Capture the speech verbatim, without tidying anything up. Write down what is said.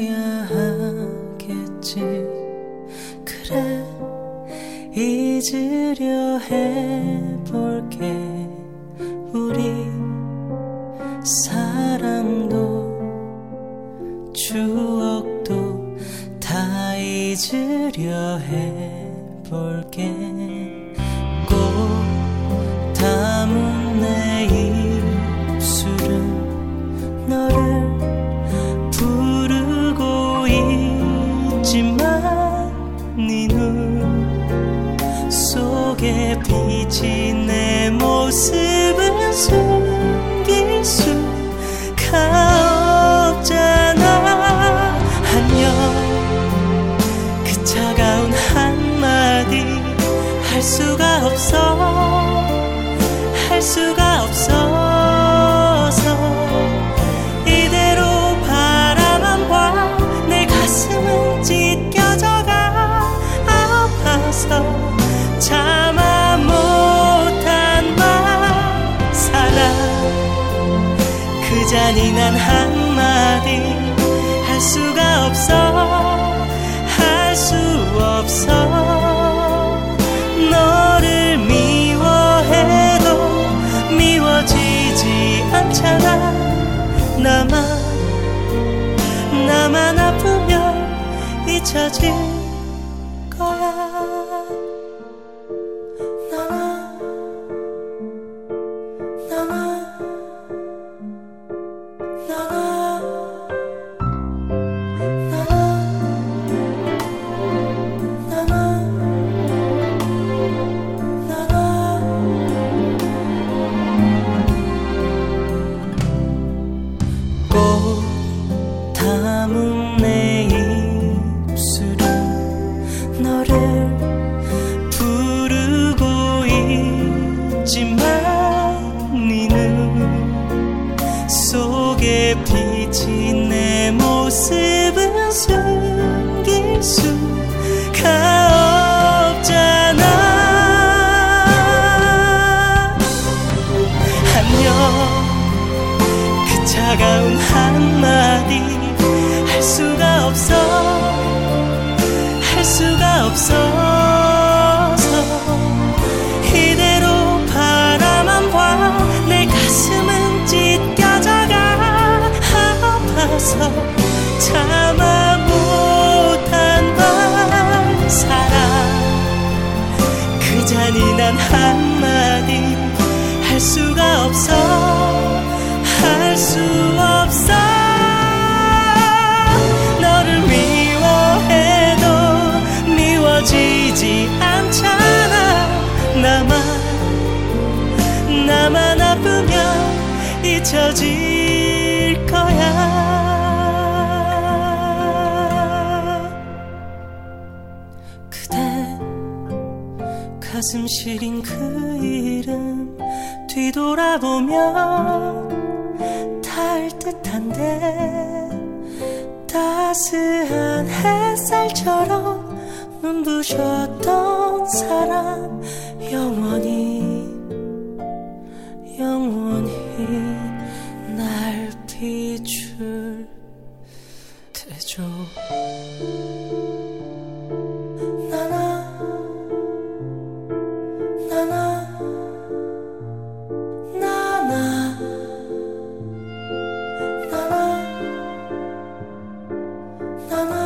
잊어야 하겠지. 그래 잊으려 해볼게. 우리 사랑도 추억도 다 잊으려 해볼게. 꼭 담은 내 입술은 너를 부르고 있지만 네 눈 속에 비친 내 모습은 숨길 수가 없잖아. 안녕 그 차가운 한마디 할 수가 없어. 할 수가 없어서 이대로 바라만 봐. 내 가슴은 찢겨져가. 아파서 참아 못한 말. 사랑 그 잔인한 한마디 할 수가 없어. 할 수 없어. 너를 미워해도 미워지지 않잖아. 나만 나만 아프면 잊혀질 거야. 나만 나만 나만 담은 내 입술은 너를 부르고 있지만 네 눈 속에 비친 내 모습은 숨길 수가 없잖아. 안녕 그 차가운 한마디 할 수가 없어. 할 수가 없어서 이대로 바라만 봐. 내 가슴은 찢겨져가. 아파서 참아 못한 말. 사랑 그 잔인한 한마디 할 수가 없어. 할 수 없어. 너를 미워해도 미워지지 않잖아. 나만 나만 아프면 잊혀질 거야. 그대 가슴 시린 그 이름 뒤돌아보면 닿을 듯한데 따스한 햇살처럼 눈부셨던 사람 영원히 영원히 날 비출 테죠. 나나 나나 나나 나나 나나